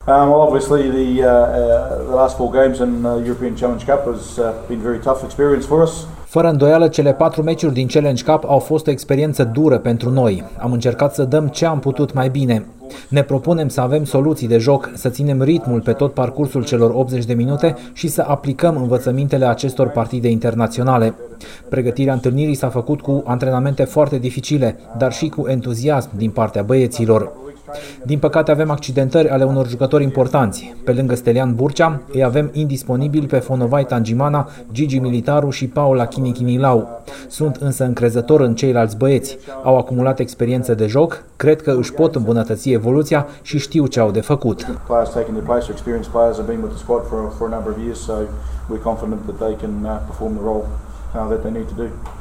Well, obviously the last 4 games in the European Challenge Cup has been a very tough experience for us. Fără îndoială, cele 4 meciuri din Challenge Cup au fost o experiență dură pentru noi. Am încercat să dăm ce am putut mai bine. Ne propunem să avem soluții de joc, să ținem ritmul pe tot parcursul celor 80 de minute și să aplicăm învățămintele acestor partide internaționale. Pregătirea întâlnirii s-a făcut cu antrenamente foarte dificile, dar și cu entuziasm din partea băieților. Din păcate avem accidentări ale unor jucători importanți. Pe lângă Stelian Burcea, îi avem indisponibil pe Fonovai Tangimana, Gigi Militaru și Paula Chinichinilau. Sunt însă încrezător în ceilalți băieți. Au acumulat experiență de joc, cred că își pot îmbunătăți evoluția și știu ce au de făcut. We're confident that they can perform the role that they need to do.